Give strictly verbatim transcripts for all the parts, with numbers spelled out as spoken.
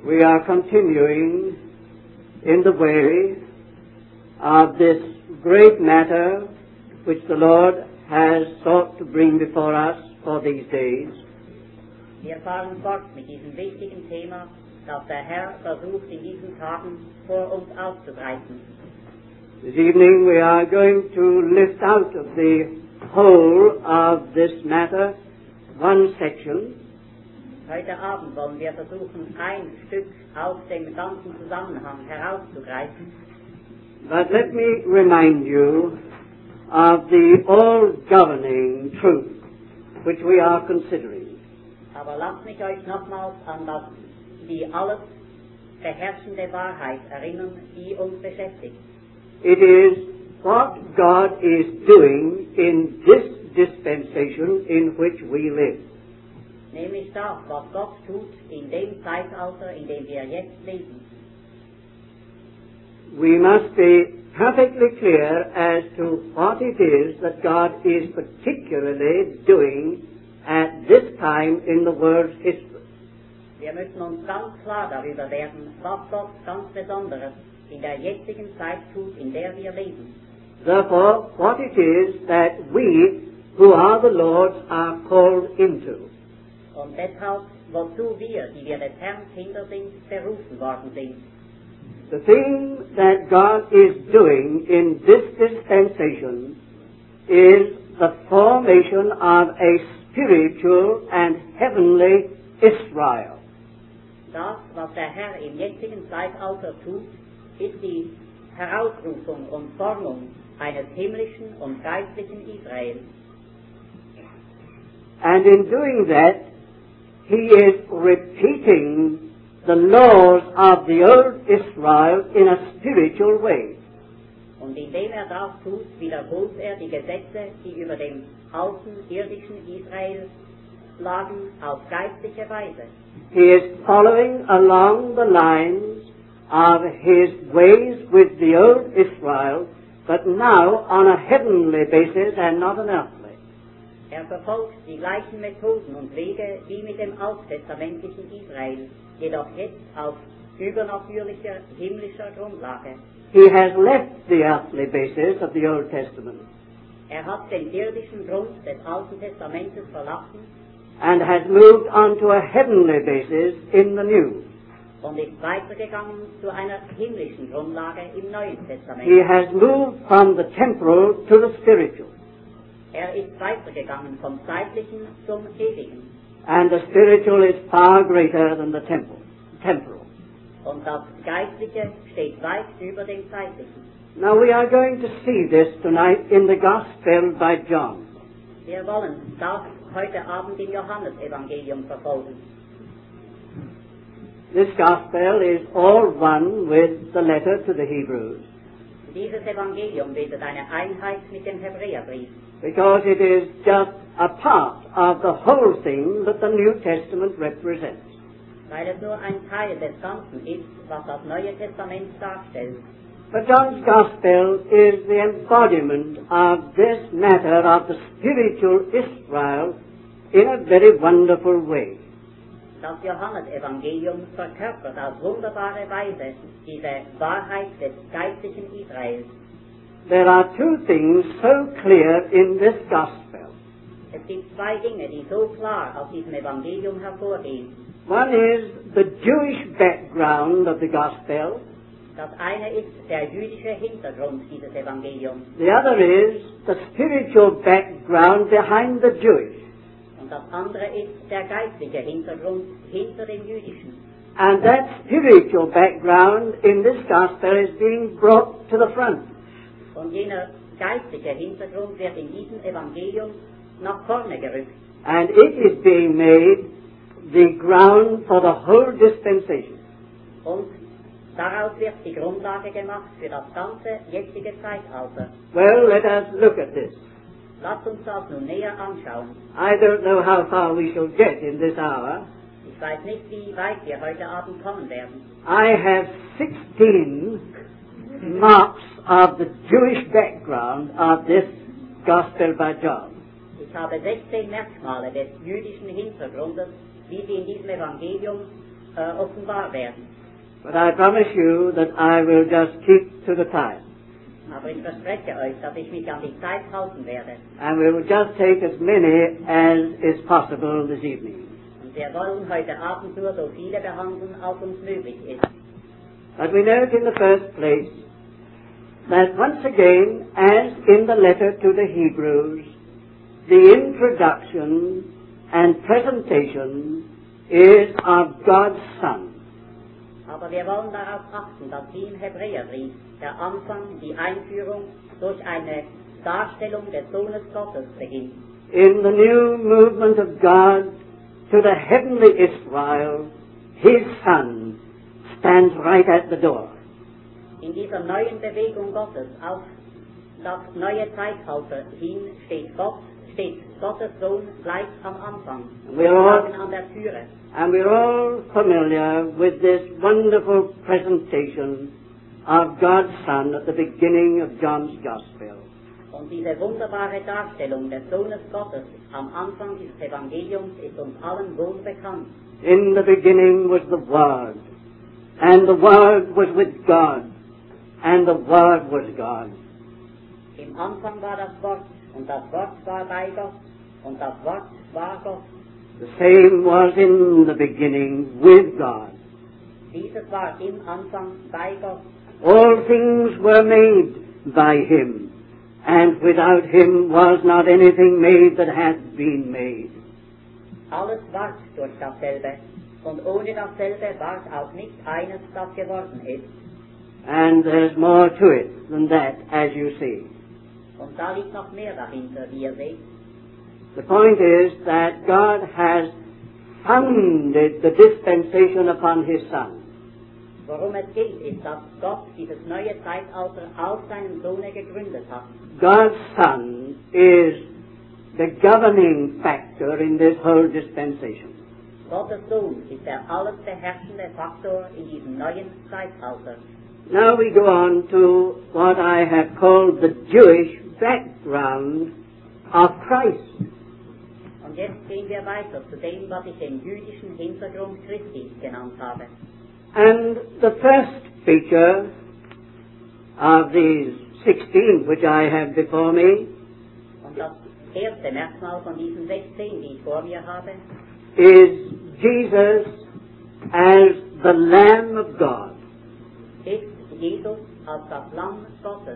We are continuing in the way of this great matter which the Lord has sought to bring before us for these days. Wir fahren fort mit diesem wichtigen Thema, das der Herr versucht in diesen Tagen vor uns aufzugreifen. This evening we are going to lift out of the whole of this matter one section. Heute Abend wollen wir versuchen, ein Stück aus dem ganzen Zusammenhang herauszugreifen. But let me remind you of the all-governing truth which we are considering. Aber lasst mich euch nochmals an das, die alles beherrschende Wahrheit erinnern, die uns beschäftigt. It is what God is doing in this dispensation in which we live. Nämlich das, was Gott tut in dem Zeitalter, in dem wir jetzt leben. We must be perfectly clear as to what it is that God is particularly doing at this time in the world's history. Wir müssen uns ganz klar darüber werden, was Gott ganz Besonderes in der jetzigen Zeit tut, in der wir leben. Therefore, what it is that we, who are the Lord's, are called into. Und deshalb, wozu wir, die wir des Herrn Kinder sind, berufen worden sind. The thing that God is doing in this dispensation is the formation of a spiritual and heavenly Israel. Das, was der Herr im jetzigen Zeitalter tut, ist die Herausrufung und Formung eines himmlischen und geistlichen Israel. And in doing that, He is repeating the laws of the old Israel in a spiritual way. Und indem er das tut, wiederholt er die Gesetze, die über dem alten irdischen Israel lagen, auf geistliche Weise. He is following along the lines of His ways with the old Israel, but now on a heavenly basis and not an earthly. Er verfolgt die gleichen Methoden und Wege wie mit dem alttestamentlichen Israel, jedoch jetzt auf übernatürlicher, himmlischer Grundlage. He has left the earthly basis of the Old Testament Er hat den irdischen Grund des Alten Testamentes verlassen and has moved on to a heavenly basis in the New. und ist weitergegangen zu einer himmlischen Grundlage im Neuen Testament. He has moved from the temporal to the spiritual, Er ist weitergegangen vom Zeitlichen zum Ewigen. and the spiritual is far greater than the temporal. temporal. Und das Geistliche steht weit über dem Zeitlichen. Now we are going to see this tonight in the Gospel by John. Wir wollen das heute Abend im Johannesevangelium verfolgen. This Gospel is all one with the letter to the Hebrews, Dieses Evangelium bildet eine Einheit mit dem Hebräerbrief, because it is just a part of the whole thing that the New Testament represents. weil es nur ein Teil des Ganzen ist, was das Neue Testament darstellt. But John's Gospel is the embodiment of this matter of the spiritual Israel in a very wonderful way. Das Johannesevangelium verkörpert auf wunderbare Weise diese Wahrheit des geistlichen Israels. There are two things so clear in this Gospel. Es gibt zwei Dinge, die so klar aus diesem Evangelium hervorgehen. One is the Jewish background of the Gospel. Das eine ist der jüdische Hintergrund dieses Evangeliums The other is the spiritual background behind the Jewish. und das andere ist der geistliche Hintergrund hinter dem jüdischen. And that spiritual background in this Gospel is being brought to the front. Und jener geistliche Hintergrund wird in diesem Evangelium nach vorne gerückt. And it is being made the ground for the whole dispensation. Und daraus wird die Grundlage gemacht für das ganze jetzige Zeitalter. Well, let us look at this. Lasst uns das nun näher anschauen. I don't know how far we shall get in this hour. Ich weiß nicht, wie weit wir heute Abend kommen werden. I have sixteen marks of the Jewish background of this Gospel by John. Ich habe sechzehn Merkmale des jüdischen Hintergrundes, wie sie in diesem Evangelium äh, offenbar werden. But I promise you that I will just keep to the time. Aber ich verspreche euch, dass ich mich an die Zeit halten werde. And we will just take as many as is possible this evening. Und wir wollen heute Abend nur so viele behandeln, als uns möglich ist. But we note in the first place that once again, as in the letter to the Hebrews, the introduction and presentation is of God's Son. Aber wir wollen darauf achten, dass wie im Hebräerbrief der Anfang, die Einführung durch eine Darstellung des Sohnes Gottes beginnt. In the new movement of God to the heavenly Israel, His Son stands right at the door. In dieser neuen Bewegung Gottes auf das neue Zeitalter hin steht Gott, steht Gottes Sohn gleich am Anfang, Wir all- an der Türe. And we're all familiar with this wonderful presentation of God's Son at the beginning of John's Gospel. Und diese wunderbare Darstellung des Sohnes Gottes am Anfang dieses Evangeliums ist uns allen wohl bekannt. In the beginning was the Word, and the Word was with God, and the Word was God. Im Anfang war das Wort, und das Wort war bei Gott, und das Wort war Gott. The same was in the beginning with God. Dieses war im Anfang bei Gott. All things were made by Him, and without Him was not anything made that hath been made. Alles ward durch dasselbe, und ohne dasselbe ward auch nicht eines, das geworden ist. And there's more to it than that, as you see. Und da liegt noch mehr dahinter, wie ihr seht. The point is that God has founded the dispensation upon His Son. Worum es geht, ist, dass Gott dieses neue Zeitalter auf seinen Sohne gegründet hat. God's Son is the governing factor in this whole dispensation. Gottes Sohn ist der alles beherrschende Faktor in diesem neuen Zeitalter. Now we go on to what I have called the Jewish background of Christ. Und jetzt gehen wir weiter zu dem, was ich den jüdischen Hintergrund Christi genannt habe. And the first feature of these sixteen which I have before me Und das erste Merkmal von diesen sechzehn, die ich vor mir habe, is Jesus as the Lamb of God. ist Jesus als das Lamm Gottes.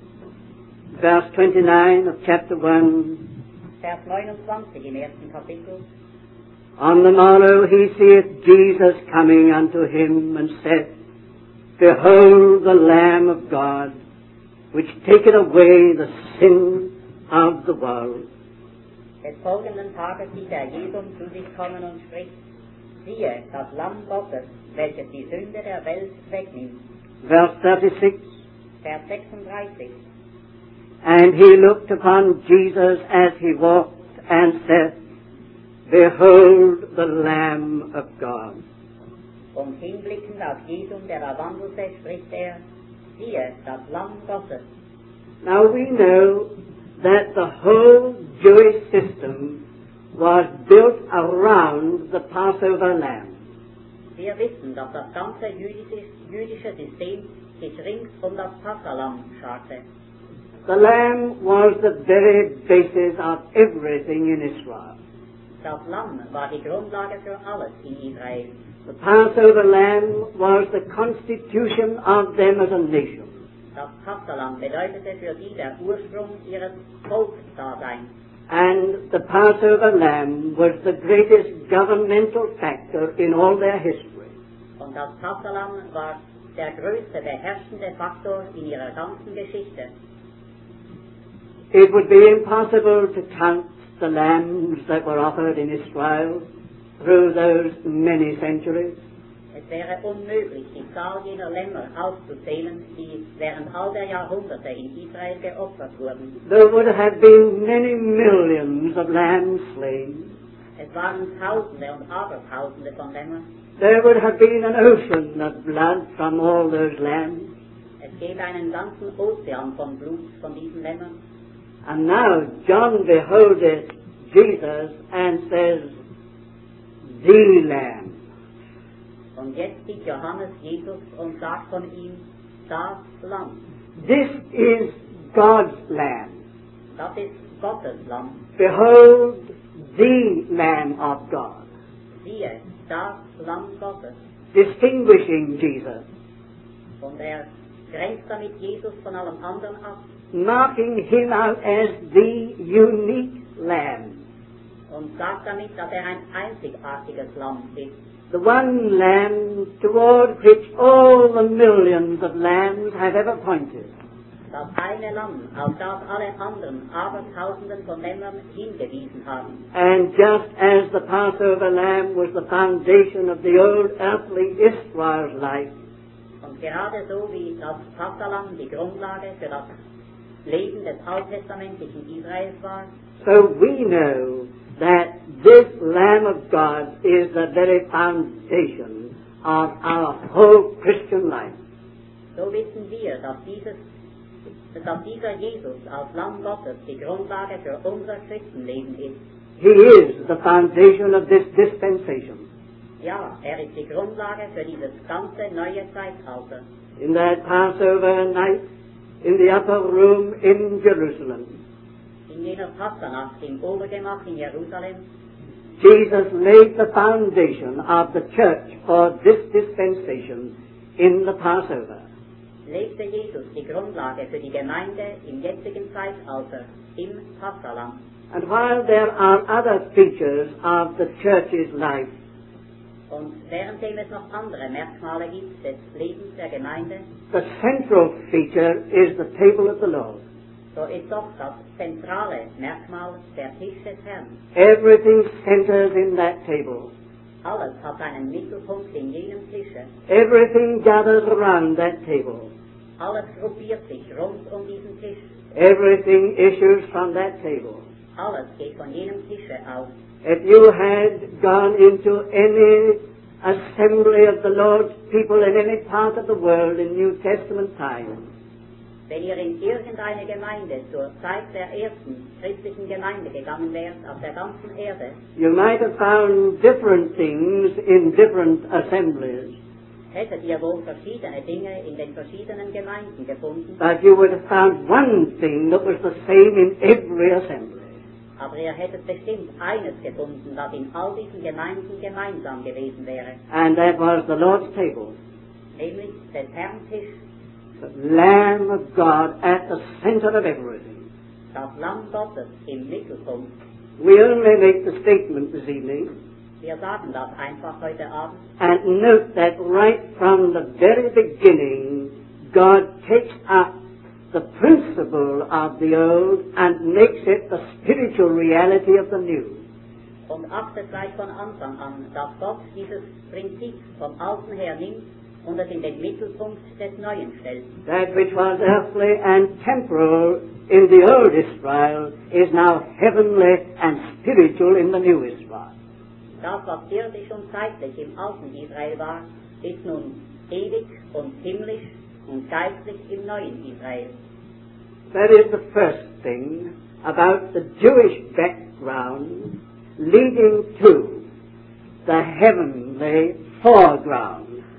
Verse twenty-nine of chapter one. Vers neunundzwanzig im ersten Kapitel. On the morrow he seeth Jesus coming unto him, and saith, Behold the Lamb of God, which taketh away the sin of the world. Des folgenden Tages sieht er Jesus zu sich kommen und spricht, siehe, das Lamm Gottes, welches die Sünde der Welt wegnimmt. Verse thirty-six. Vers sechsunddreißig. And he looked upon Jesus as he walked, and said, Behold the Lamb of God. Und hinblickend auf Jesus, der da wandelte, spricht er, siehe, das Lamm Gottes. Now we know that the whole Jewish system was built around the Passover lamb. Wir wissen, dass das ganze jüdische, jüdische System sich rings um das Passalam scharte. The lamb was the very basis of everything in Israel. Das Lamm war die Grundlage für alles in Israel. The Passover lamb was the constitution of them as a nation. Das Passalam bedeutete für sie der Ursprung ihres Volksdaseins. And the Passover lamb was the greatest governmental factor in all their history. Und das Passalam war der größte beherrschende Faktor in ihrer ganzen Geschichte. It would be impossible to count the lambs that were offered in Israel through those many centuries. Es wäre unmöglich, die Zahl jener Lämmer aufzuzählen, die während all der Jahrhunderte in Israel geopfert wurden. There would have been many millions of lambs slain. Es waren Tausende und Abertausende von Lämmern. There would have been an ocean of blood from all those lambs. Es gäbe einen ganzen Ozean von Blut von diesen Lämmern. And now John beholdeth Jesus and says, The Lamb. Und jetzt sieht Johannes Jesus und sagt von ihm, das Lamm. This is God's Lamb. Das ist Gottes Lamm. Behold the Lamb of God. Siehe, das Lamm Gottes. Distinguishing Jesus. Und er grenzt damit Jesus von allem anderen ab. Marking him out as the unique Lamb. Und sagt damit, dass er ein einzigartiges Lamm ist. The one Lamb toward which all the millions of lambs have ever pointed. Das eine Lamm, auf das alle anderen Abertausenden von Lämmern hingewiesen haben. And just as the Passover lamb was the foundation of the old earthly Israel's life, Und gerade so wie das Passahlamm die Grundlage für das Leben des alttestamentlichen Israels war, so we know that this Lamb of God is the very foundation of our whole Christian life. so wissen wir, dass, dieses, dass dieser Jesus als Lamm Gottes die Grundlage für unser Christenleben ist. He is the foundation of this dispensation. Ja, er ist die Grundlage für dieses ganze neue Zeitalter. In that Passover night, in the upper room in Jerusalem, In jener Passernacht im Obergemach in Jerusalem, Jesus laid the foundation of the church for this dispensation in the Passover. legte Jesus die Grundlage für die Gemeinde im jetzigen Zeitalter im Passahlamm. And while there are other features of the church's life, Und währenddem es noch andere Merkmale gibt des Lebens der Gemeinde, the central feature is the table of the Lord. so ist doch das zentrale Merkmal der Tisch des Herrn. Everything centers in that table. Alles hat einen Mittelpunkt in jenem Tische. Everything gathers around that table. Alles gruppiert sich rund um diesen Tisch. Everything issues from that table. Alles geht von jenem Tische aus. If you had gone into any assembly of the Lord's people in any part of the world in New Testament times, Wenn ihr in irgendeine Gemeinde zur Zeit der ersten christlichen Gemeinde gegangen wärt auf der ganzen Erde, you might have found different things in different assemblies, hättet ihr wohl verschiedene Dinge in den verschiedenen Gemeinden gefunden, but you would have found one thing that was the same in every assembly. aber ihr hättet bestimmt eines gefunden, das in all diesen Gemeinden gemeinsam gewesen wäre, And that was the Lord's table. nämlich des Herrn Tisch, The Lamb of God at the center of everything. das Lamm Gottes im Mittelpunkt. We only make the statement this evening Wir sagen das einfach heute Abend and note that right from the very beginning, God takes up the principle of the old and makes it the spiritual reality of the new. und achtet gleich von Anfang an, dass Gott dieses Prinzip vom Alten her nimmt und es in den Mittelpunkt des Neuen stellt. That which was earthly and temporal in the old Israel is now heavenly and spiritual in the new Israel. Das, was irdisch und zeitlich im alten Israel war, ist nun ewig und himmlisch und geistlich im neuen Israel. That is the first thing about the Jewish background leading to the heavenly foreground.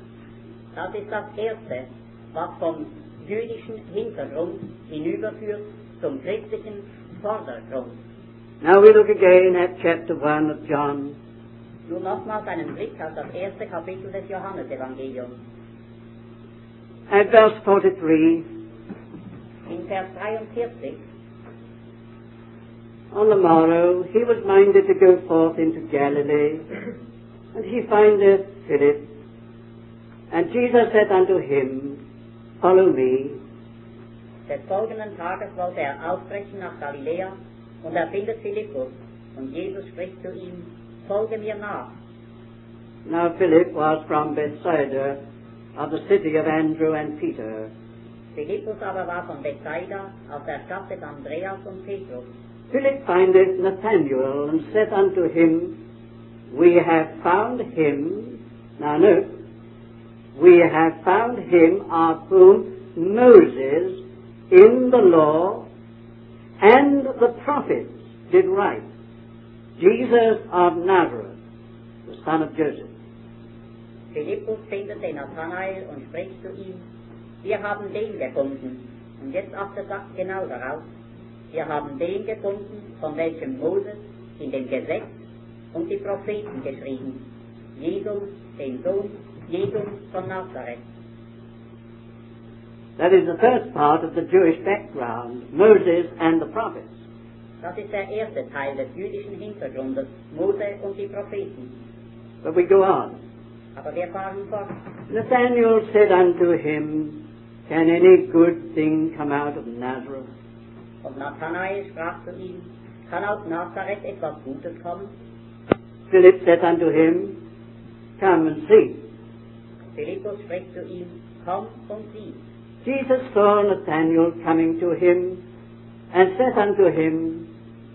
Das ist das Erste, was vom jüdischen Hintergrund hinüberführt zum christlichen Vordergrund. Now we look again at chapter one of John. Nun nochmals einen Blick auf das erste Kapitel des Johannesevangeliums. At verse forty-three, In Vers dreiundvierzig, on the morrow he was minded to go forth into Galilee, and he findeth Philip. And Jesus said unto him, Follow me. des folgenden Tages wollte er aufbrechen nach Galiläa und er findet Philippus und Jesus spricht zu ihm, folge mir nach. Now Philip was from Bethsaida, of the city of Andrew and Peter. Philippus aber war von Bethsaida, aus der Stadt des Andreas und Petrus. Philip findeth Nathanael, and said unto him, We have found him. Now note, we have found him of whom Moses in the law and the prophets did write, Jesus of Nazareth, the son of Joseph. Philippus findet den Nathanael und spricht zu ihm, wir haben den gefunden. Und jetzt achtet sagt genau darauf, wir haben den gefunden, von welchem Moses in dem Gesetz und die Propheten geschrieben, Jesus, den Sohn, Jesus von Nazareth. That is the first part of the Jewish background, Moses and the prophets. Das ist der erste Teil des jüdischen Hintergrundes, Mose und die Propheten. But we go on. Aber wir fahren fort. Nathanael said unto him, Can any good thing come out of Nazareth? Und Nathanael sprach zu ihm, kann aus Nazareth etwas Gutes kommen? Philip said unto him, Come and see. Philippus spricht zu ihm, komm und sieh. Jesus saw Nathanael coming to him, and said unto him,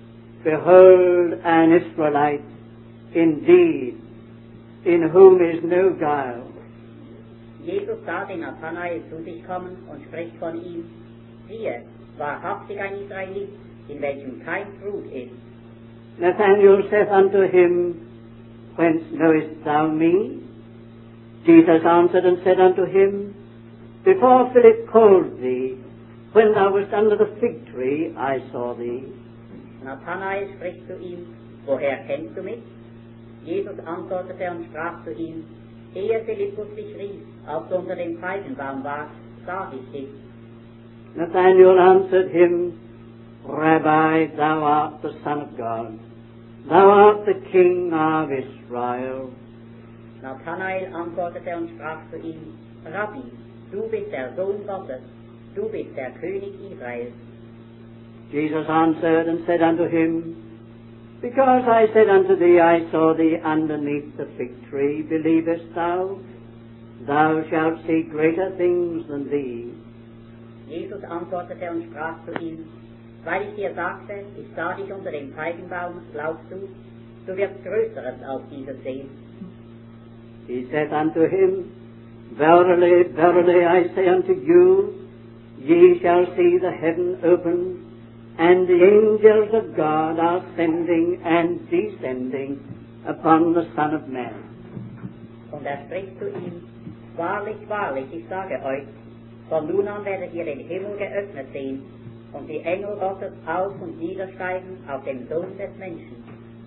Behold an Israelite, indeed, in whom is no guile. Jesus sah den Nathanael zu sich kommen und spricht von ihm, siehe, wahrhaftig ein Israelit, in welchem kein Trug ist. Nathanael saith unto him, Whence knowest thou me? Jesus answered and said unto him, Before Philip called thee, when thou wast under the fig tree, I saw thee. Nathanael spricht zu ihm, woher kennst du mich? Jesus antwortete und sprach zu ihm, ehe Philippus dich rief, als du unter dem Feigenbaum warst, sah ich dich. Nathanael answered him, Rabbi, thou art the Son of God. Thou art the King of Israel. Nathanael antwortete und sprach zu ihm, Rabbi, du bist der Sohn Gottes, du bist der König Israels. Jesus answered and said unto him, Because I said unto thee, I saw thee underneath the fig tree, believest thou? Thou shalt see greater things than these. Jesus antwortete und sprach zu ihm, weil ich dir sagte, ich sah dich unter dem Feigenbaum, glaubst du, du wirst Größeres als dieses sehen. He said unto him, Verily, verily, I say unto you, ye shall see the heaven opened, and the angels of God ascending and descending upon the Son of Man. Und er spricht zu ihm, wahrlich, wahrlich, ich sage euch, von nun an werdet ihr den Himmel geöffnet sehen, und die Engel Gottes auf und niedersteigen auf den Sohn des Menschen.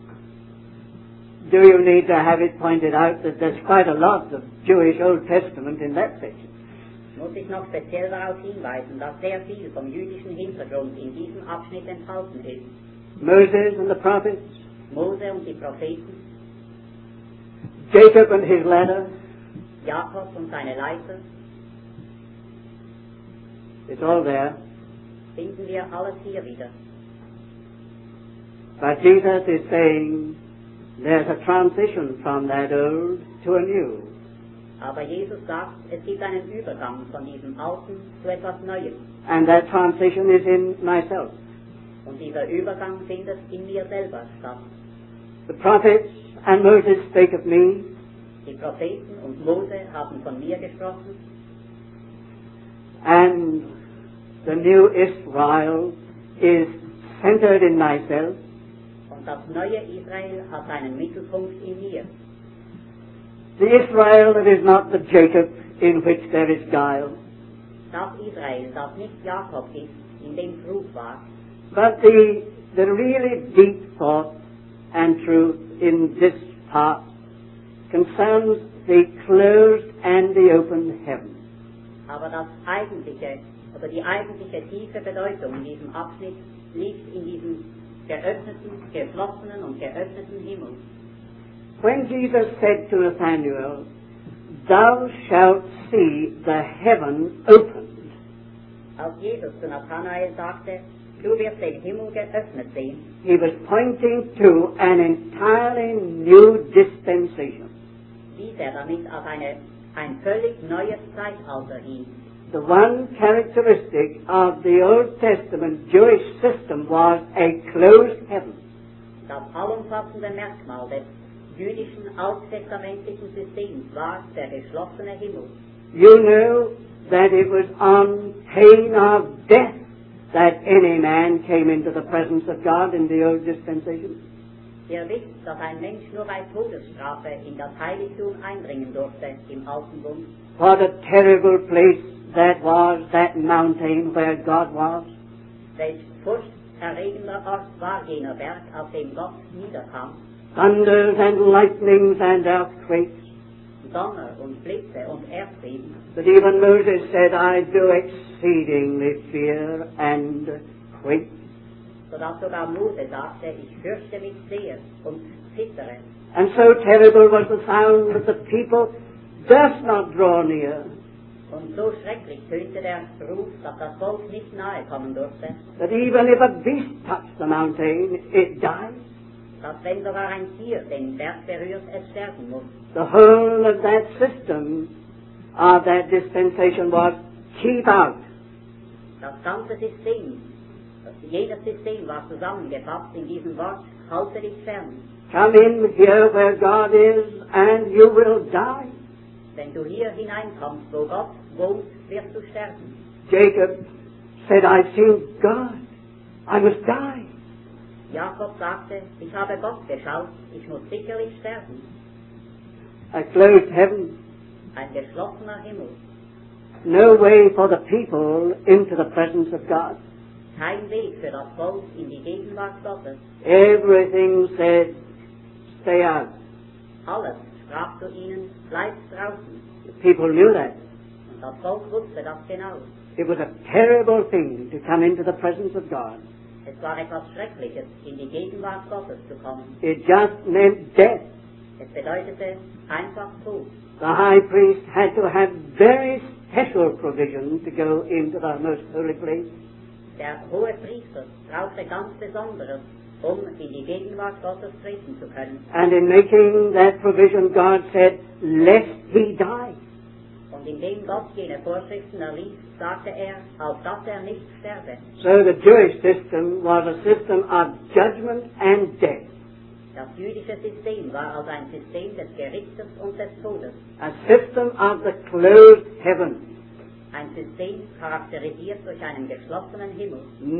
Do you need to have it pointed out that there's quite a lot of Jewish Old Testament in that section? Muss ich noch speziell darauf hinweisen, dass sehr viel vom jüdischen Hintergrund in diesem Abschnitt enthalten ist. Moses and the prophets, Mose und die Propheten, Jacob and his ladder, Jakob und seine Leiter, it's all there. finden wir alles hier wieder. But Jesus is saying there's a transition from that old to a new. Aber Jesus sagt, es gibt einen Übergang von diesem Alten zu etwas Neuem. And that transition is in myself. Und dieser Übergang findet in mir selber statt. The prophets and Moses spake of me, Die Propheten und Mose haben von mir gesprochen, and the new Israel is centered in myself. und das neue Israel hat seinen Mittelpunkt in mir. The Israel that is not the Jacob in which there is guile, Das Israel, das nicht Jakob ist, in dem Trug war, but the, the really deep thought and truth in this part concerns the closed and the open heaven. aber das eigentliche, oder die eigentliche tiefe Bedeutung in diesem Abschnitt liegt in diesem geöffneten, geschlossenen und geöffneten Himmel. When Jesus said to Nathanael, Thou shalt see the heaven opened, Als Jesus zu Nathanael sagte, du wirst den Himmel geöffnet sehen, he was pointing to an entirely new dispensation. wies er damit auf eine, ein völlig neues Zeitalter hin. The one characteristic of the Old Testament Jewish system was a closed heaven. Das allumfassende Merkmal des jüdischen alttestamentlichen Systems war der geschlossene Himmel. You know that it was on pain of death that any man came into the presence of God in the old dispensation. Ihr wisst, dass ein Mensch nur bei Todesstrafe in das Heiligtum eindringen durfte im Alten Bund. What a terrible place that was, that mountain where God was. Welch furchterregender Ort war jener Berg, auf dem Gott niederkam. Thunders and lightnings and earthquakes. Donner und Blitze und Erdbeben. That even Moses said, I do exceedingly fear and quake. Sodass sogar Mose sagte, ich fürchte mich sehr und zittere. And so terrible was the sound that the people durst not draw near. Und so schrecklich tönte der Ruf, dass das Volk nicht nahe kommen durfte. That even if a beast touched the mountain, it died. Dass wenn sogar ein Tier den Berg berührt, es sterben muss. The whole of that system of that dispensation was keep out. Das ganze System, jedes System war zusammengefasst in diesem Wort, halte dich fern. Come in here where God is and you will die. Wenn du hier hineinkommst, wo Gott wohnt, wirst du sterben. Jacob said, I've seen God. I must die. Jakob sagte, ich habe Gott geschaut, ich muss sicherlich sterben. A closed heaven. Ein geschlossener Himmel. No way for the people into the presence of God. Kein Weg für das Volk in die Gegenwart Gottes. Everything said, stay out. Alles sprach zu ihnen, bleibt draußen. The people knew that. Und das Volk wusste das genau. It was a terrible thing to come into the presence of God. Es war etwas Schreckliches, in die Gegenwart Gottes zu kommen. It just meant death. Es bedeutete einfach Tod. The high priest had to have very special provision to go into the most holy place. Der hohe Priester brauchte ganz Besonderes, um in die Gegenwart Gottes treten zu können. And in making that provision, God said, lest he die. Und indem Gott jene Vorschriften erließ, sagte er, auf dass er nicht sterbe. So the Jewish system was a system of judgment and death. Das jüdische System war also ein System des Gerichtes und des Todes. A system of the closed heaven. Ein System charakterisiert durch einen geschlossenen Himmel.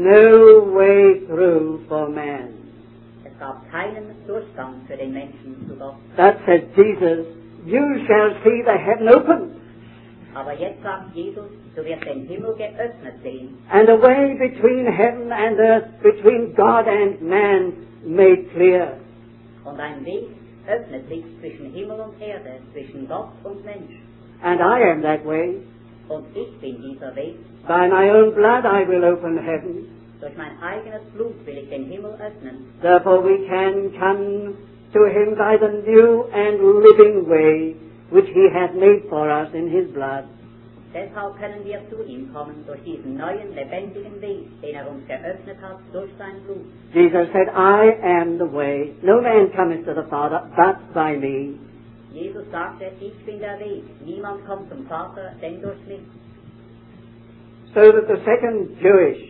No way through for man. Es gab keinen Durchgang für den Menschen zu Gott. That said Jesus, you shall see the heaven open. Aber jetzt sagt Jesus, du wirst den Himmel geöffnet sehen. And the way between heaven and earth, between God and man, made clear. Und ein Weg öffnet sich zwischen Himmel und Erde, zwischen Gott und Mensch. And I am that way. Und ich bin dieser Weg. By my own blood I will open heaven. Durch mein eigenes Blut will ich den Himmel öffnen. Therefore we can come to him by the new and living way which he hath made for us in his blood. Deshalb können wir zu ihm kommen, durch diesen neuen, lebendigen Weg, den er uns geöffnet hat, durch sein Blut. Jesus said, I am the way. No man cometh to the Father but by me. Jesus sagte, ich bin der Weg. Niemand kommt zum Vater, denn durch mich. So that the second Jewish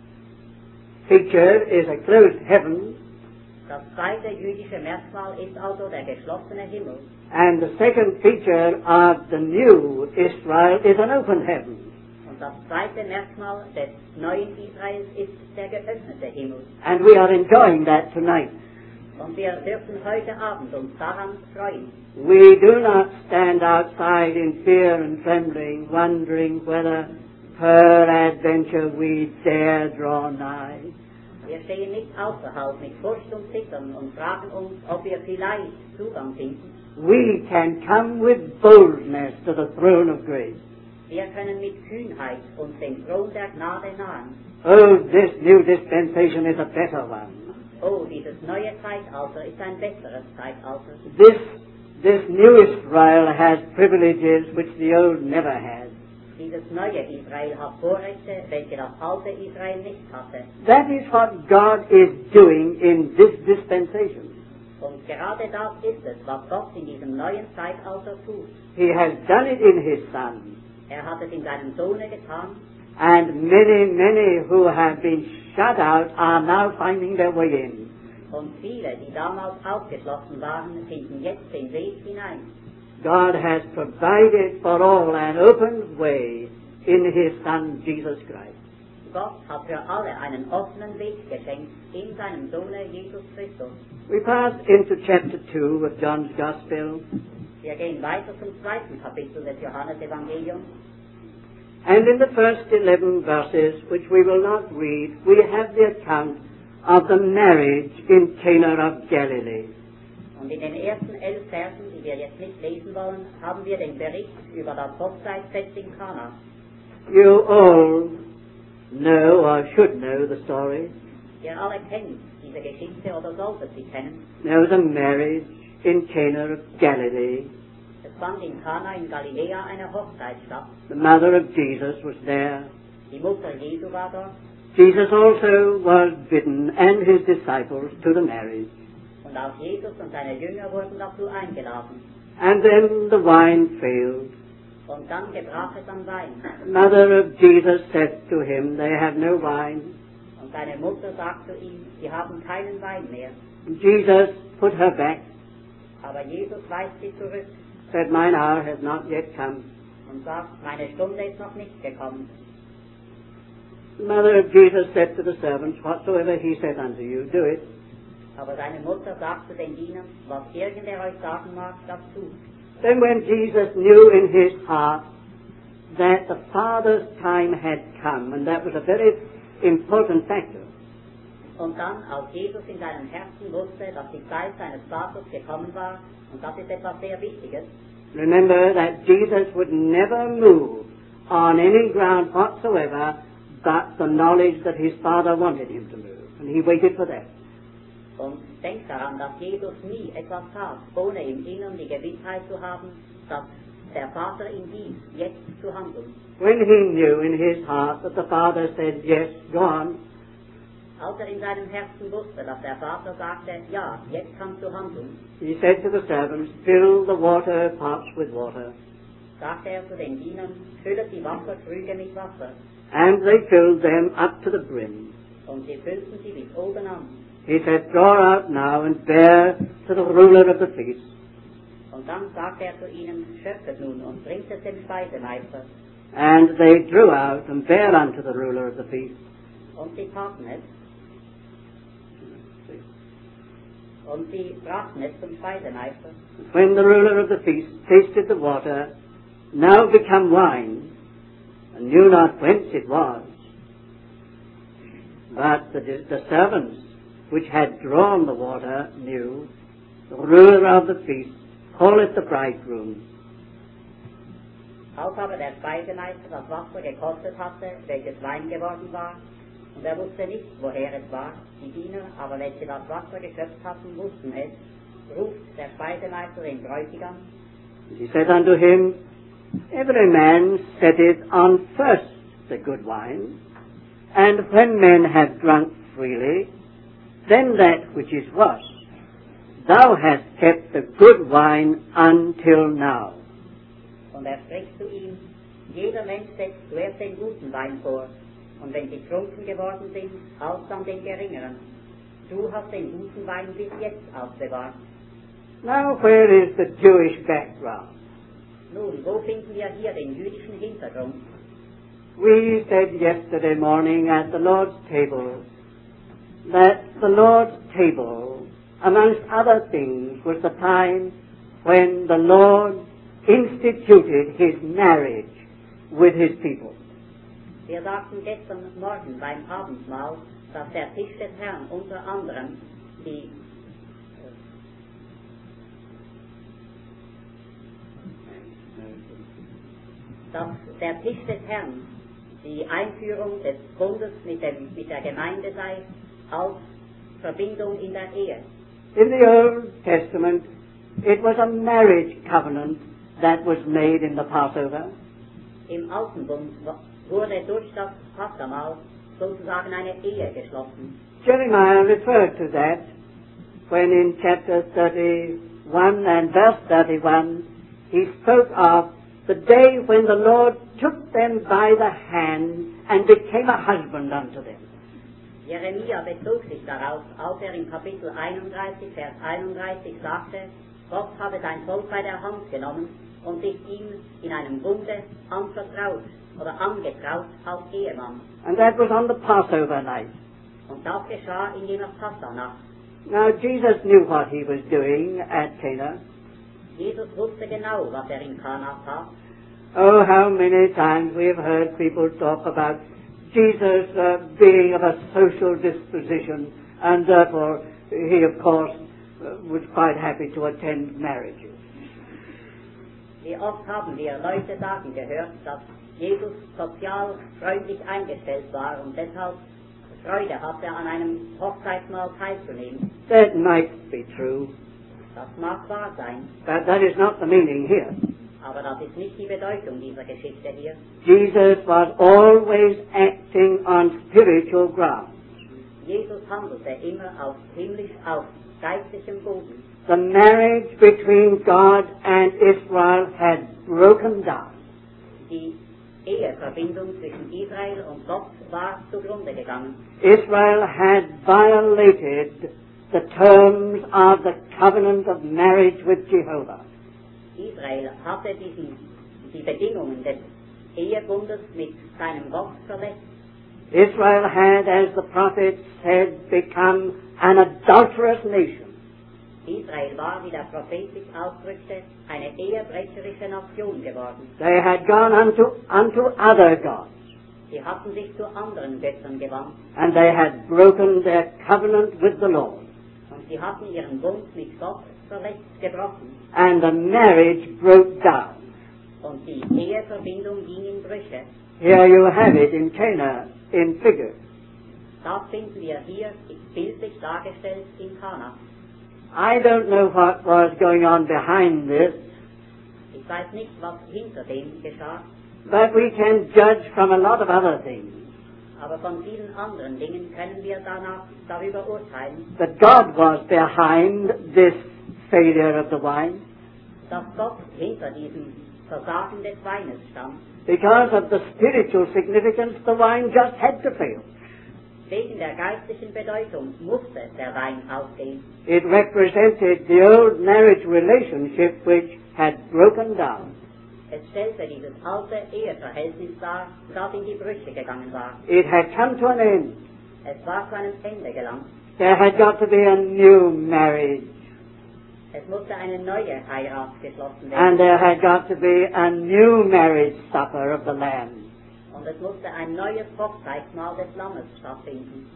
feature is a closed heaven. Das zweite jüdische Merkmal ist also der geschlossene Himmel. And the second feature of the new Israel is an open heaven. Und das zweite Merkmal des neuen Israels ist der geöffnete Himmel. And we are enjoying that tonight. Und wir dürfen heute Abend uns daran freuen. We do not stand outside in fear and trembling, wondering whether peradventure we dare draw nigh. Wir stehen nicht außerhalb mit Furcht und Zittern und fragen uns, ob wir vielleicht Zugang finden. We can come with boldness to the throne of grace. Wir können mit Kühnheit uns dem Thron der Gnade nahen. Oh, this new dispensation is a better one. Oh, dieses neue Zeitalter ist ein besseres Zeitalter. This, this new Israel has privileges which the old never had. Dieses neue Israel hat Vorrechte, welche das alte Israel nicht hatte. That is what God is doing in this dispensation. Und gerade das ist es, was Gott in diesem neuen Zeitalter tut. He has done it in His Son. Er hat es in seinem Sohne getan. And many, many who have been shut out are now finding their way in. Und viele, die damals ausgeschlossen waren, finden jetzt den Weg hinein. God has provided for all an open way in His Son, Jesus Christ. Gott hat für alle einen offenen Weg geschenkt in seinem Sohne Jesus Christus. We pass into chapter two of John's Gospel, Wir gehen weiter zum zweiten Kapitel des Johannesevangeliums. and in the first eleven verses, which we will not read, we have the account of the marriage in Cana of Galilee. Und in den ersten elf Versen, die wir jetzt nicht lesen wollen, haben wir den Bericht über das Hochzeitsfest in Kana. You all know or should know the story. Ihr alle kennt diese Geschichte oder solltet sie kennen. There was a marriage in Cana of Galilee. Es fand in Kana in Galiläa eine Hochzeit statt. The mother of Jesus was there. Die Mutter Jesu war dort. Jesus also was bidden, and his disciples, to the marriage. Und auch Jesus und seine Jünger wurden dazu eingeladen. And then the wine failed. Und dann gebrach es an Wein. The mother of Jesus said to him, "They have no wine." Und seine Mutter sagt zu ihm, sie haben keinen Wein mehr. Jesus put her back, Aber Jesus weist sie zurück said, "Mine hour has not yet come." und sagt, meine Stunde ist noch nicht gekommen. The mother of Jesus said to the servants, "Whatsoever he said unto you, do it." Aber seine Mutter sagt zu den Dienern, was irgend er euch sagen mag, das tut. Then when Jesus knew in his heart that the Father's time had come, and that was a very important factor, Und dann, als Jesus in seinem Herzen wusste, dass die Zeit seines Vaters gekommen war, und das ist etwas sehr Wichtiges, remember that Jesus would never move on any ground whatsoever but the knowledge that his Father wanted him to move, and he waited for that. und denkt daran, dass Jesus nie etwas tat, ohne im Innern die Gewissheit zu haben, dass der Vater ihn ließ, jetzt zu handeln. When he knew in his heart that the Father said, "Yes, go on," Als er in seinem Herzen wusste, dass der Vater sagte, ja, jetzt kannst du handeln, he said to the servants, "Fill the water pots with water." sagte er zu den Dienern, füllet die Wasserkrüge mit Wasser. And they filled them up to the brim. Und sie füllten sie bis oben an. He said, "Draw out now and bear to the ruler of the feast." Und dann sagte er zu ihnen, schöpfet nun und bringt es dem Speisemeister. And they drew out and bare unto the ruler of the feast. Und sie taten es. Und sie brachten es zum Speisemeister. When the ruler of the feast tasted the water, now become wine, and knew not whence it was, but the, the servants which had drawn the water knew, the ruler of the feast calleth the bridegroom. Als aber der Speisemeister das Wasser gekostet hatte, welches Wein geworden war, und er wusste nicht, woher es war, die Diener aber, welche das Wasser geschöpft hatten, wussten es, ruft der Speisemeister den Bräutigam, And he said unto him, "Every man setteth on first the good wine, and when men have drunk freely, then that which is worse. Thou hast kept the good wine until now." und er spricht zu ihm, jeder Mensch setzt zuerst den guten Wein vor, und wenn sie trunken geworden sind, alsdann den geringeren. Du hast den guten Wein bis jetzt aufbewahrt. Now where is the Jewish background? Nun, wo finden wir hier den jüdischen Hintergrund? We said yesterday morning at the Lord's table that the Lord's table, amongst other things, was the time when the Lord instituted his marriage with his people. Wir sagten gestern Morgen beim Abendmahl, dass der Tisch des Herrn unter anderem die dass der Tisch des Herrn die Einführung des Bundes mit, dem, mit der Gemeinde sei, als Verbindung in der Ehe. In the Old Testament, it was a marriage covenant that was made in the Passover. Im Alten Bund wurde durch das Passamal sozusagen eine Ehe geschlossen. Jeremiah referred to that when in chapter thirty-one and verse thirty-one he spoke of the day when the Lord took them by the hand and became a husband unto them. Jeremia bezog sich darauf, als er in Kapitel einunddreißig, Vers einunddreißig sagte, Gott habe sein Volk bei der Hand genommen und sich ihm in einem Bunde anvertraut oder angetraut als Ehemann. And that was on the Passover night. Und das geschah in jener Pascha-Nacht. Now Jesus knew what he was doing at Cana. Jesus wusste genau, was er in Kana tat. Oh, how many times we have heard people talk about Jesus uh, being of a social disposition, and therefore he, of course, uh, was quite happy to attend marriages. Wie oft haben wir Leute sagen gehört, dass Jesus sozial freundlich eingestellt war und deshalb Freude hatte, an einem Hochzeitsmahl teilzunehmen. That might be true, Das mag wahr sein, but that is not the meaning here. aber das ist nicht die Bedeutung dieser Geschichte hier. Jesus was always acting on spiritual ground. Jesus handelte immer auf himmlisch, auf geistlichem Boden. The marriage between God and Israel had broken down. Die Eheverbindung zwischen Israel und Gott war zugrunde gegangen. Israel had violated the terms of the covenant of marriage with Jehovah. Israel hatte diesen, die Bedingungen des Ehebundes mit seinem Gott verletzt. Israel had, as the prophet said, become an adulterous nation. Israel war, wie der Prophet sich ausdrückte, eine ehebrecherische Nation geworden. They had gone unto, unto other gods, Sie hatten sich zu anderen Göttern gewandt and they had broken their covenant with the Lord. und sie hatten ihren Bund mit Gott verletzt, gebrochen. And the marriage broke down. Und die Eheverbindung ging in Brüche. Here you have it in Cana, in figure. Das finden wir hier bildlich dargestellt in Kana. I don't know what was going on behind this, Ich weiß nicht, was hinter dem geschah, but we can judge from a lot of other things aber von vielen anderen Dingen können wir danach darüber urteilen, that God was behind this failure of the wine dass Gott hinter diesem Versagen des Weines stand. because of the spiritual significance. The wine just had to fail. Wegen der geistlichen Bedeutung musste der Wein ausgehen. It represented the old marriage relationship which had broken down. Es stellte dieses alte Eheverhältnis dar, das in die Brüche gegangen war. It had come to an end. Es war zu einem Ende gelangt. There had got to be a new marriage, Es musste eine neue Heirat geschlossen and werden. there had got to be a new marriage supper of the Lamb. Und es musste ein neues Hochzeitsmahl des Lammes stattfinden.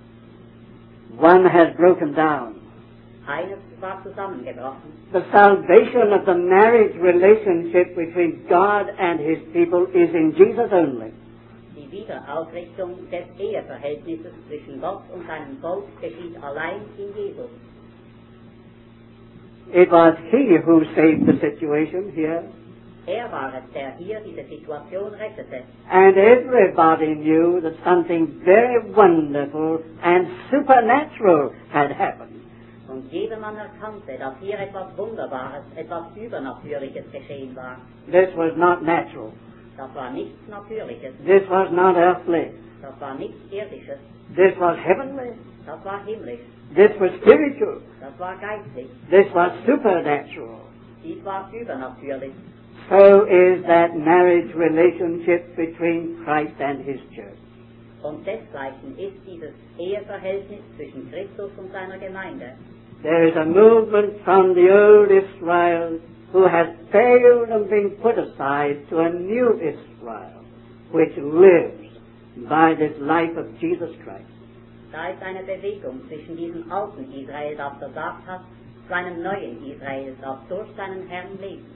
One has broken down. Eines war zusammengebrochen. The salvation of the marriage relationship between God and His people is in Jesus only. Die Wiederaufrichtung des Eheverhältnisses zwischen Gott und seinem Volk geschieht allein in Jesus. It was He who saved the situation here, Er war es, der hier diese Situation rettete. and everybody knew that something very wonderful and supernatural had happened. Und jedermann erkannte, dass hier etwas Wunderbares, etwas Übernatürliches geschehen war. This was not natural. Das war nichts Natürliches. This was not earthly. Das war nichts Irdisches. This was heavenly. Das war himmlisch. This was spiritual. Das war geistlich. This was supernatural. Dies war übernatürlich. So is that marriage relationship between Christ and His church. Und desgleichen ist dieses Eheverhältnis zwischen Christus und seiner Gemeinde. There is a movement from the old Israel who has failed and been put aside to a new Israel which lives by this life of Jesus Christ. Da ist eine Bewegung zwischen diesem alten Israel, das versagt hat, zu einem neuen Israel, das durch seinen Herrn lebt.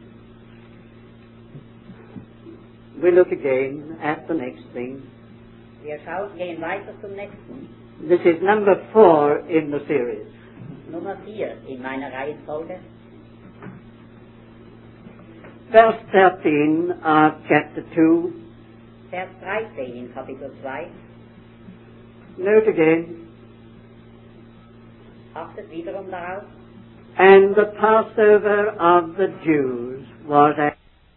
We look again at the next thing. Wir schauen, gehen weiter zum nächsten. This is number four in the series. Nummer vier in meiner Reihenfolge. Verse thirteen of chapter two. Vers dreizehn in Kapitel zwei. Note again. Achtet wiederum darauf. And the Passover of the Jews was at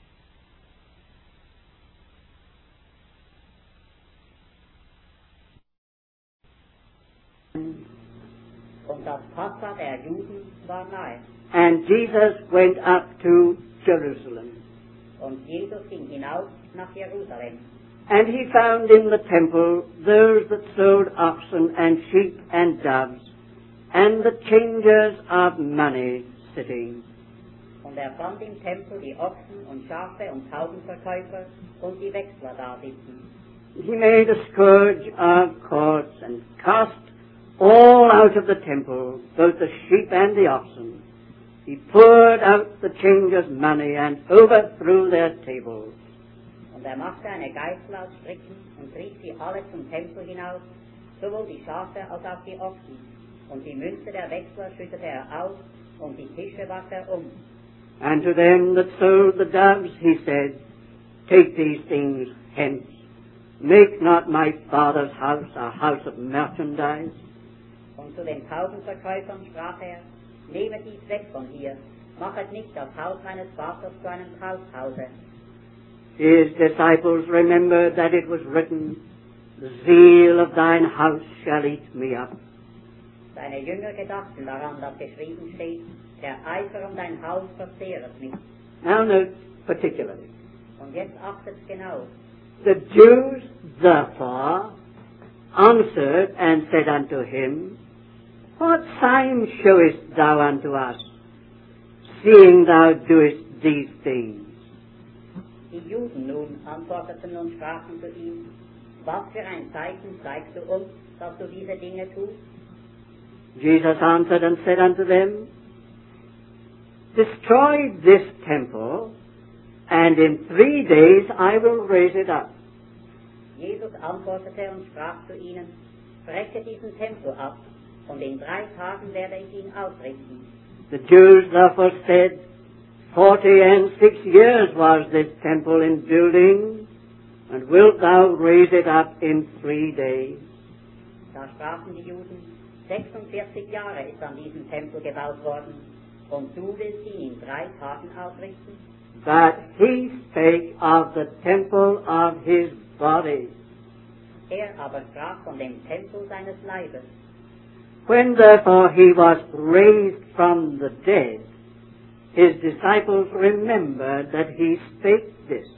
Und das Passa der Juden war nahe. and Jesus went up to Jerusalem. Und Jesus ging hinaus nach Jerusalem. And he found in the temple those that sold oxen and sheep and doves, and the changers of money sitting. Und er fand im Tempel die Ochsen und Schafe und Taubenverkäufer und die Wechsler da sitzen. He made a scourge of cords and cast all out of the temple, both the sheep and the oxen. He poured out the changers' money and overthrew their tables. Und er machte eine Geißel aus Stricken und trieb sie alle zum Tempel hinaus, sowohl die Schafe als auch die Ochsen. Und die Münze der Wechsler schüttete er aus, und die Tische warf er um. And to them that sold the doves he said, Take these things hence. Make not my Father's house a house of merchandise. Und zu den Taubenverkäufern sprach er, Nehmet dies weg von hier, machet nicht das Haus meines Vaters zu einem Kaufhause. His disciples remembered that it was written, The zeal of thine house shall eat me up. Seine Jünger gedachten daran, dass geschrieben steht, der Eifer um dein Haus verzehret mich. Now note particularly. Und jetzt achtet genau. The Jews therefore answered and said unto him, What sign showest thou unto us, seeing thou doest these things? Die Juden nun antworteten und sprachen zu ihm, Was für ein Zeichen zeigst du uns, dass du diese Dinge tust? Jesus answered and said unto them, Destroy this temple, and in three days I will raise it up. Jesus antwortete und sprach zu ihnen, Breche diesen Tempel ab, und in drei Tagen werde ich ihn aufrichten. The Jews therefore said, Forty and six years was this temple in building, and wilt thou raise it up in three days? Da sprachen die Juden, sechsundvierzig Jahre ist an diesem Tempel gebaut worden, und du willst ihn in drei Tagen aufrichten? But he spake of the temple of his body. Er aber sprach von dem Tempel seines Leibes. When therefore he was raised from the dead, his disciples remembered that he spake this.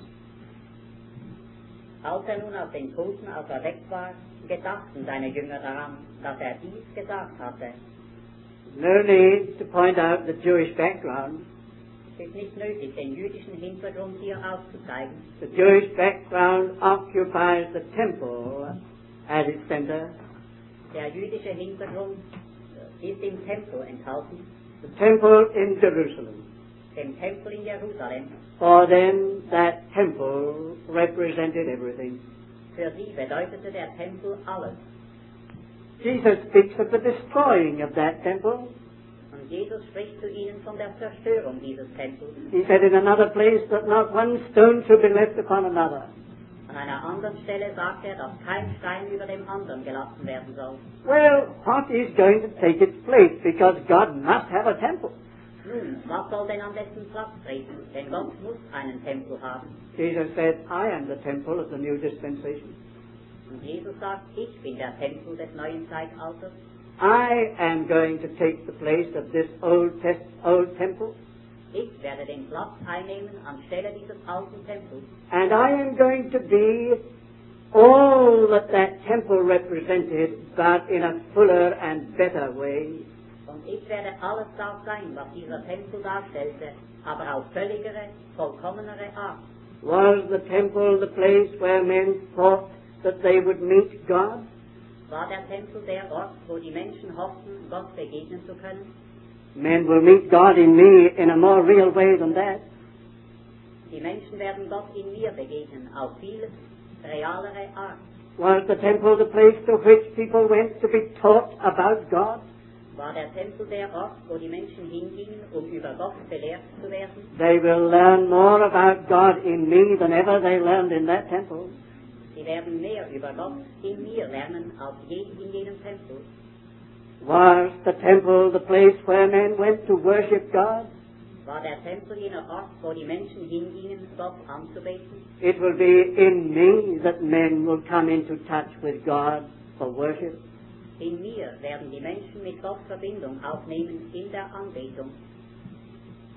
Als er nun aus den Toten auferweckt war, gedachten seine Jünger daran, dass er dies gesagt hatte. No need to point out the Jewish background. Es ist nicht nötig, den jüdischen Hintergrund hier aufzuzeigen. The Jewish background occupies the temple as its center. Der jüdische Hintergrund ist im Tempel enthalten, The temple in Jerusalem. dem Tempel in Jerusalem. For them that temple represented everything. Für sie bedeutete der Tempel alles. Jesus speaks of the destroying of that temple. Und Jesus spricht zu ihnen von der Zerstörung dieses Tempels. He said in another place that not one stone should be left upon another. An einer anderen Stelle sagt er, dass kein Stein über dem anderen gelassen werden soll. Well, what is going to take its place? Because God must have a temple. Nun, was soll denn an dessen Platz treten? Denn Gott muss einen Tempel haben. Jesus said, I am the temple of the new dispensation. Und Jesus sagt, ich bin der Tempel des neuen Zeitalters. I am going to take the place of this old, test, old temple. Ich werde den Platz einnehmen anstelle dieses alten Tempels. And I am going to be all that that temple represented, but in a fuller and better way. Und ich werde alles das sein, was dieser Tempel darstellte, aber auf völligere, vollkommenere Art. Was the temple the place where men thought that they would meet God? War der Tempel der Ort, wo die Menschen hofften, Gott begegnen zu können? Men will meet God in me in a more real way than that. Die Menschen werden Gott in mir begegnen, auf viel realere Art. Was the temple the place to which people went to be taught about God? War der Tempel der Ort, wo die Menschen hingingen, um über Gott belehrt zu werden? They will learn more about God in me than ever they learned in that temple. Sie werden mehr über Gott in mir lernen, als je in jenem Tempel. Was the temple the place where men went to worship God? War der Tempel jener Ort, wo die Menschen hingingen, Gott anzubeten? It will be in me that men will come into touch with God for worship. In mir werden die Menschen mit Gott Verbindung aufnehmen in der Anbetung.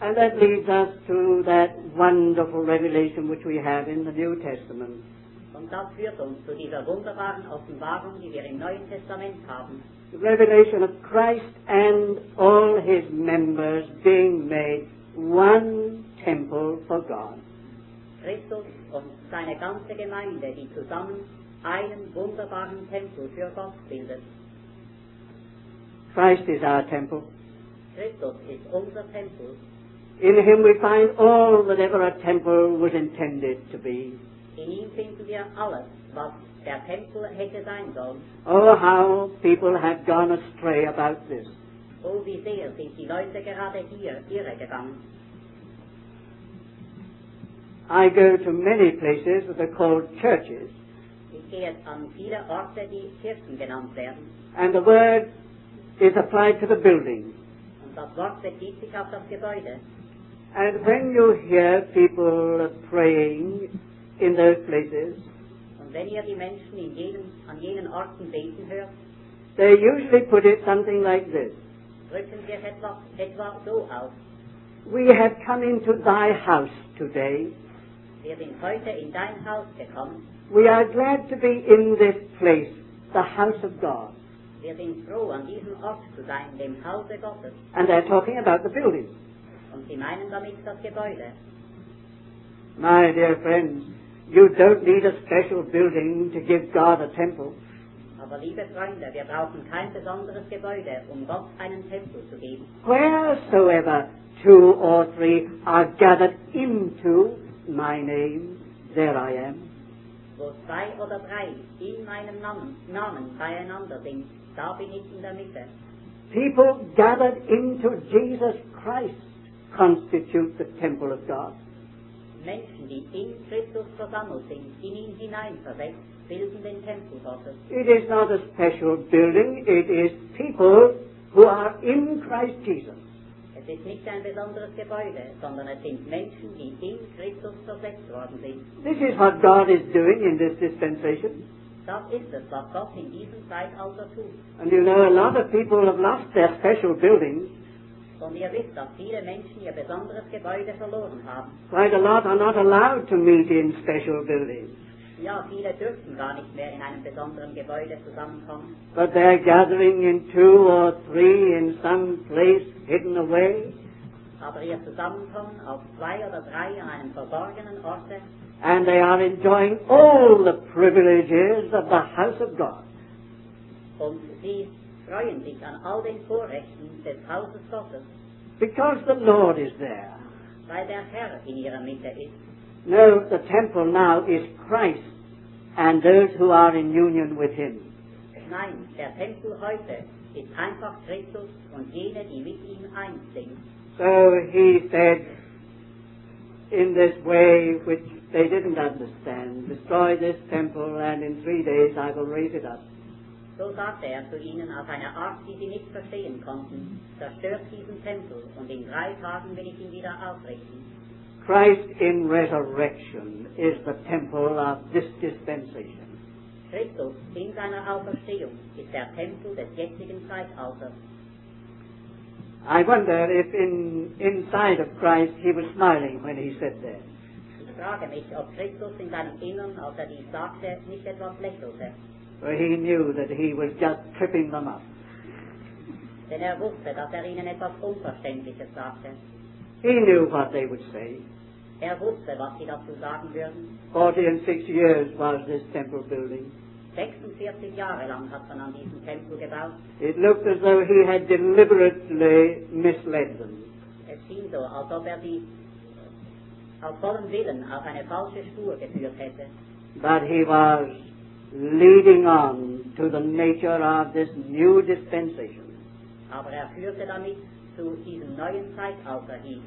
And that leads us to that wonderful revelation which we have in the New Testament. Und das führt uns zu dieser wunderbaren Offenbarung, die wir im Neuen Testament haben. The revelation of Christ and all his members being made one temple for God. Christus und seine ganze Gemeinde, die zusammen einen wunderbaren Tempel für Gott bildet. Christ is our temple. Christus ist unser Tempel. In him we find all that ever a temple was intended to be. In ihm finden wir alles, was der Tempel hätte sein sollen. Oh, how people have gone astray about this. Oh, wie sehr sind die Leute gerade hier irregegangen. I go to many places that are called churches, Ich gehe an viele Orte, die Kirchen genannt werden. and the word is applied to the building. Und das Wort bezieht sich auf das Gebäude. And when you hear people praying in those places, Und wenn ihr die Menschen in jenen, an jenen Orten beten hört, they usually put it something like this. drücken sie es etwa, etwa so aus. We have come into thy house today. Wir sind heute in dein Haus gekommen. We are glad to be in this place, the house of God. Wir sind froh, an diesem Ort zu sein, dem Hause Gottes. And they're talking about the building. Und sie meinen damit das Gebäude. My dear friends, you don't need a special building to give God a temple. Aber liebe Freunde, wir brauchen kein besonderes Gebäude, um Gott einen Tempel zu geben. Wheresoever two or three are gathered into my name, there I am. Wo zwei oder drei in meinem Namen, Namen beieinander sind, da bin ich in der Mitte. People gathered into Jesus Christ constitute the temple of God. Menschen, die in Christus versammelt sind, in ihn hineinversetzt, bilden den Tempel Gottes. It is not a special building, it is people who are in Christ Jesus. Es ist nicht ein besonderes Gebäude, sondern es sind Menschen, die in Christus versetzt worden sind. This is what God is doing in this dispensation. Das ist es, was Gott in diesem Zeitalter tut. And you know, a lot of people have lost their special buildings. Und ihr wisst, dass viele Menschen ihr besonderes Gebäude verloren haben. Quite a lot are not allowed to meet in special buildings. Ja, viele dürfen gar nicht mehr in einem besonderen Gebäude zusammenkommen. But they're gathering in two or three in some place hidden away. Aber ihr Zusammenkommen auf zwei oder drei an einem verborgenen Orte, And they are enjoying all the privileges of the house of God. und sie freuen sich an all den Vorrechten des Hauses Gottes, Because the Lord is there. weil der Herr in ihrer Mitte ist. No, the temple now is Christ and those who are in union with him. Nein, der Tempel heute ist einfach Christus und jene, die mit ihm eins sind. So he said in this way which they didn't understand, destroy this temple and in three days I will raise it up. So sagte er zu ihnen auf eine Art, die sie nicht verstehen konnten: Zerstört diesen Tempel und in drei Tagen will ich ihn wieder aufrichten. Christ in resurrection is the temple of this dispensation. Christus in seiner Auferstehung ist der Tempel des jetzigen Zeitalters. I wonder if in, inside of Christ he was smiling when he said that. Ich frage mich, ob Christus in seinem Innern, als er dies sagte, nicht etwas lächelte. For he knew that he was just tripping them up. Denn er wusste, dass er ihnen etwas Unverständliches sagte. He knew what they would say. Er wusste, was sie dazu sagen würden. Forty and six years was this temple building. sechsundvierzig Jahre lang hat man an diesem Tempel gebaut. It looked as though he had deliberately misled them. Es schien so, als ob er sie aus vollem Willen auf eine falsche Spur geführt hätte. But he was leading on to the nature of this new dispensation. Aber er führte damit zu diesem neuen Zeitalter hin.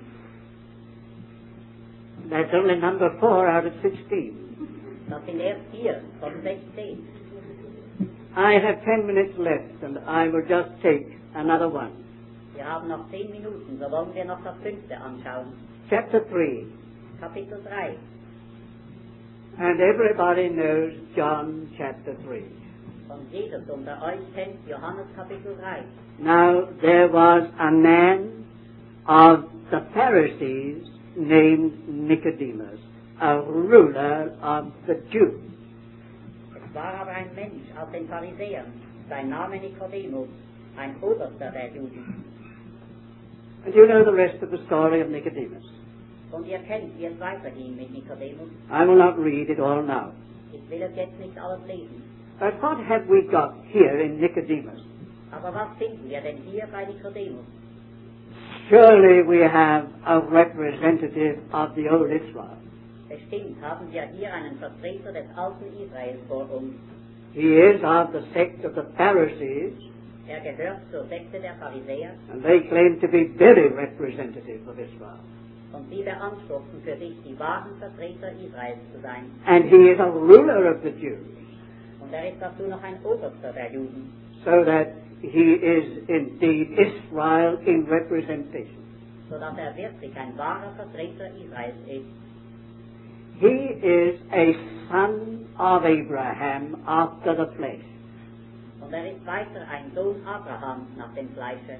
That's only number four out of sixteen. Das sind erst vier von sechzehn. I have ten minutes left and I will just take another one. Wir haben noch zehn Minuten, so wollen wir noch das fünfte anschauen. Chapter three. Kapitel drei. And everybody knows John chapter three. Und Jesus unter euch kennt Johannes Kapitel drei. Now there was a man of the Pharisees named Nicodemus, a ruler of the Jews. Es war aber ein Mensch aus den Pharisäern, sein Name Nikodemus, ein Oberster der Juden. And you know the rest of the story of Nicodemus. Und ihr kennt, wie es weiterging mit Nikodemus. I will not read it all now. Ich will es jetzt nicht alles lesen. But what have we got here in Nicodemus? Aber was finden wir denn hier bei Nikodemus? Surely we have a representative of the old Israel. Bestimmt haben wir hier einen Vertreter des alten Israels vor uns. He is of the sect of the Pharisees, Er gehört zur Sekte der Pharisäer and they claim to be very representative of Israel. und sie beanspruchten für sich, die wahren Vertreter Israels zu sein. And he is a ruler of the Jews, Und er ist dazu noch ein Oberster der Juden, so that he is indeed Israel in representation. sodass er wirklich ein wahrer Vertreter Israels ist. He is a son of Abraham after the flesh. Und er ist weiter ein Sohn Abrahams nach dem Fleische.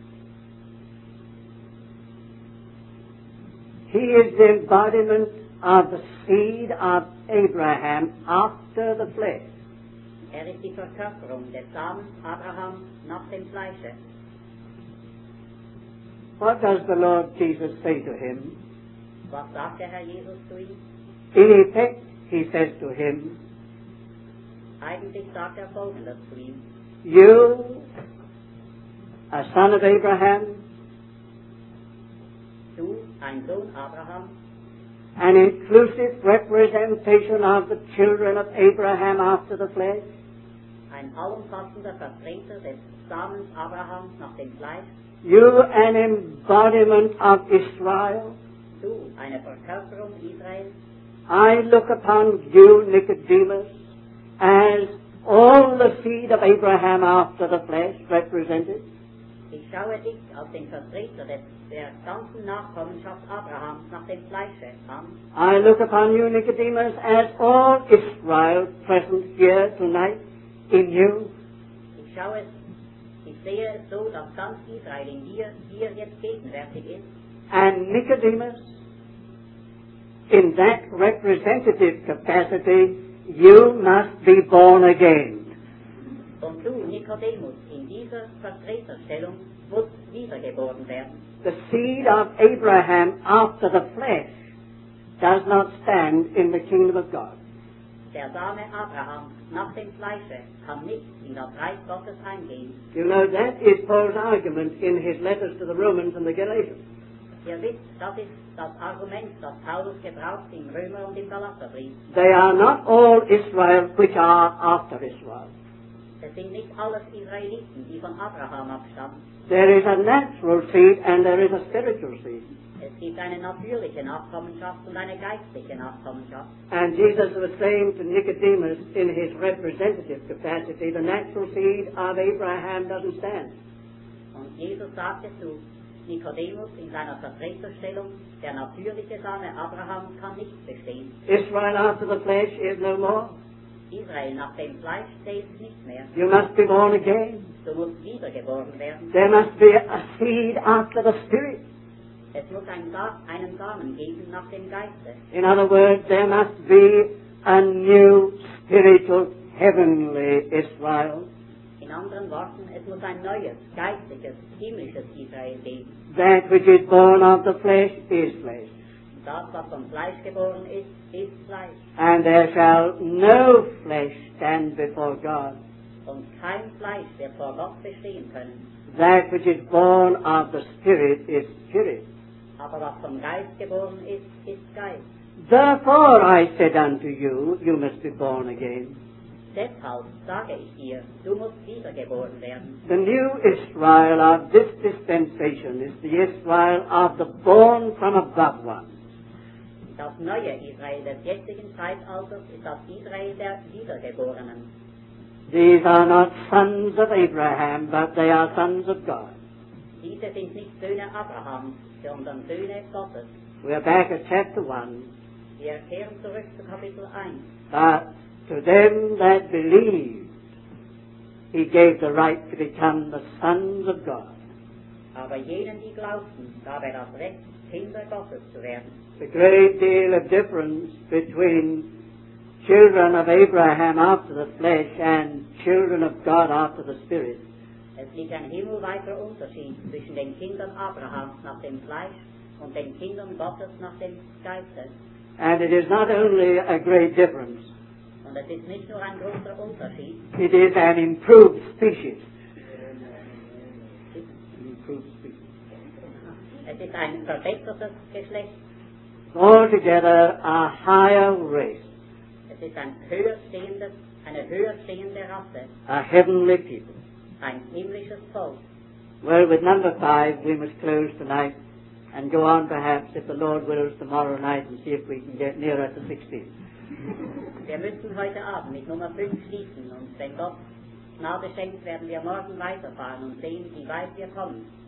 He is the embodiment of the seed of Abraham after the flesh. Er ist die Verkörperung des Samens Abrahams nach dem Fleische. What does the Lord Jesus say to him? Was sagt der Herr Jesus zu ihm? In effect, he says to him, Eigentlich sagt er Folgendes zu ihm. you, a son of Abraham, Du, ein Sohn Abrahams, an inclusive representation of the children of Abraham after the flesh, ein allumfassender Vertreter des Samens Abrahams nach dem Fleisch, you, an embodiment of Israel, du, eine Verkörperung Israels, I look upon you, Nicodemus, as all the seed of Abraham after the flesh represented. ich schaue dich als den Vertreter des, der ganzen Nachkommenschaft Abrahams nach dem Fleische an. I look upon you, Nicodemus, as all Israel present here tonight in you. Ich schaue es, ich sehe es so, dass ganz Israel in dir, hier jetzt gegenwärtig ist. And Nicodemus, in that representative capacity, you must be born again. Und du, Nikodemus, in dieser Vertreterstellung musst wiedergeboren werden. The seed of Abraham after the flesh does not stand in the kingdom of God. Der Same Abrahams nach dem Fleische kann nicht in das Reich Gottes eingehen. You know, that is Paul's argument in his letters to the Romans and the Galatians. Ihr wisst, das ist das Argument, das Paulus gebraucht im Römer- und im Galaterbrief. They are not all Israel which are after Israel. Es sind nicht alles Israeliten, die von Abraham abstammen. There is a natural seed and there is a spiritual seed. Es gibt eine natürliche Nachkommenschaft und eine geistliche Nachkommenschaft. And Jesus was saying to Nicodemus in his representative capacity, the natural seed of Abraham doesn't stand. Und Jesus sagte zu Nikodemus in seiner Vertreterstellung, der natürliche Same Abrahams kann nicht bestehen. Israel after the flesh is no more. Israel nach dem Fleisch zählt nicht mehr. You must be born again. Du musst wiedergeboren werden. There must be a seed after the Spirit. Es muss einen, Sa einen Samen geben nach dem Geiste. In other words, there must be a new spiritual heavenly Israel. In anderen Worten, es muss ein neues, geistliches, himmlisches Israel geben. That which is born of the flesh is flesh. Das, was vom Fleisch geboren ist, ist Fleisch. And there shall no flesh stand before God. Und kein Fleisch wird vor Gott bestehen können. That which is born of the Spirit is spirit. Aber was vom Geist geboren ist, ist Geist. Therefore I said unto you, you must be born again. Deshalb sage ich dir, du musst wiedergeboren werden. The new Israel of this dispensation is the Israel of the born from above one. Das neue Israel des jetzigen Zeitalters ist das Israel der Wiedergeborenen. These are not sons of Abraham, but they are sons of God. Diese sind nicht Söhne Abrahams, sondern Söhne Gottes. We are back at chapter one. Wir kehren zurück zu Kapitel eins. But to them that believed, he gave the right to become the sons of God. Aber jenen, die glaubten, gab er das Recht, Kinder Gottes zu werden. A great deal of difference between children of Abraham after the flesh and children of God after the Spirit. Es liegt ein himmelweiter Unterschied zwischen den Kindern Abrahams nach dem Fleisch und den Kindern Gottes nach dem Geiste. And it is not only a great difference, Und es ist nicht nur ein großer Unterschied, it is an improved species. Improved species. es ist ein verbessertes Geschlecht, Altogether a higher race, es ist ein höher stehendes, eine höher stehende Rasse, a heavenly people. ein himmlisches Volk. Well, with number five we must close tonight and go on perhaps, if the Lord wills, tomorrow night and see if we can get nearer to sixteen. Wir müssen heute Abend mit Nummer fünf schließen und wenn Gott Gnade schenkt, werden wir morgen weiterfahren und sehen, wie weit wir kommen.